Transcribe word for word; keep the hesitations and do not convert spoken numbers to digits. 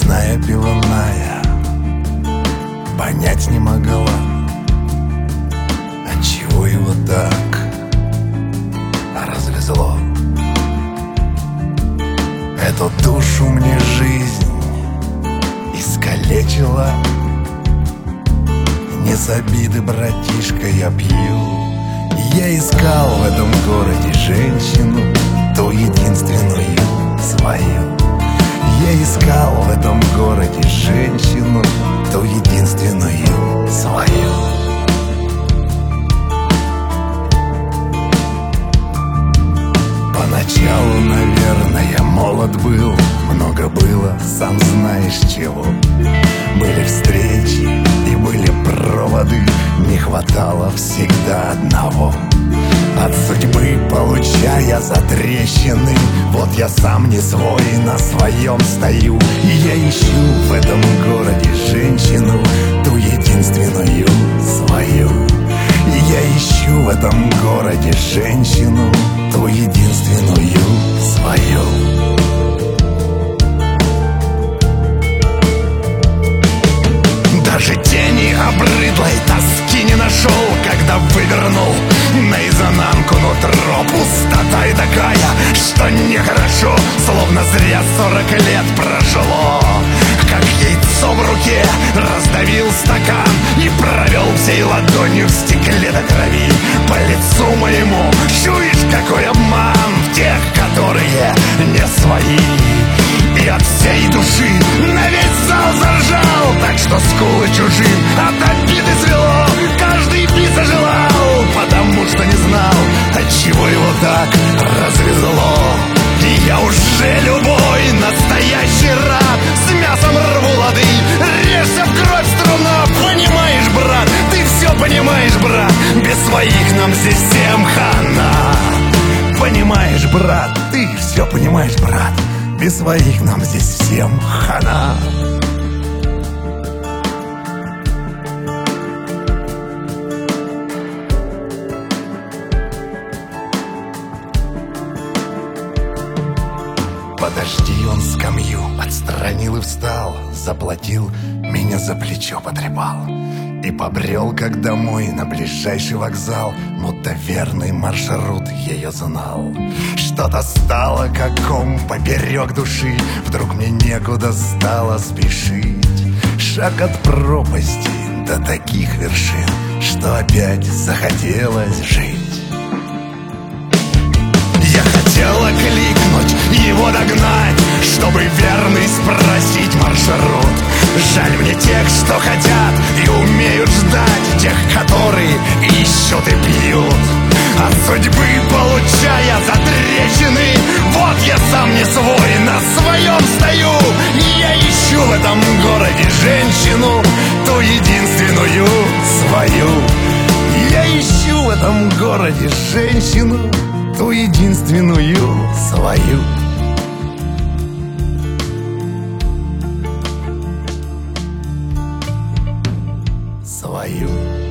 Ночная пивная понять не могла, отчего его так развезло. Эту душу мне жизнь искалечила. Не с обиды, братишка, я пью. Я искал в этом городе женщину, ту единственную свою. Я искал в этом городе женщину, ту единственную свою. Поначалу, наверное, молод был, много было, сам знаешь чего. Были встречи и были проводы, не хватало всегда одного. От судьбы получая затрещины, вот я сам не свой, на своем стою. И я ищу в этом городе женщину, ту единственную свою. И я ищу в этом городе женщину, ту единственную свою. Даже тени обрыдлой тоски не нашел, когда вывернул наизнанку нутро. Пустота и такая, что нехорошо, словно зря сорок лет прошло. Как яйцо в руке раздавил стакан и провел всей ладонью в стекле до крови. По лицу моему чуешь, какой обман в тех, которые не свои. И от всей души на весь зал заржал, так что скулы чужим от обиды свело. Каждый биться желал, потому что не знал, отчего его так развезло. И я уже любой настоящий раб, с мясом рву лады, режься в кровь струна. Понимаешь, брат, ты все понимаешь, брат, без своих нам здесь всем хана. Понимаешь, брат, ты все понимаешь, брат, без своих нам здесь всем хана. Подожди, он скамью отстранил и встал, заплатил, меня за плечо потрепал и побрел, как домой, на ближайший вокзал, будто верный маршрут ее знал. Что-то стало, как ком поперек души, вдруг мне некуда стало спешить. Шаг от пропасти до таких вершин, что опять захотелось жить. Я хотела кликнуть, его догнать, чтобы верный спросить маршрут. Жаль мне тех, что хотят и умеют ждать, тех, которые ищут и пьют. От судьбы получая затрещины, вот я сам не свой, на своем стою. И я ищу в этом городе женщину, ту единственную свою. Я ищу в этом городе женщину, ту единственную свою. Свою.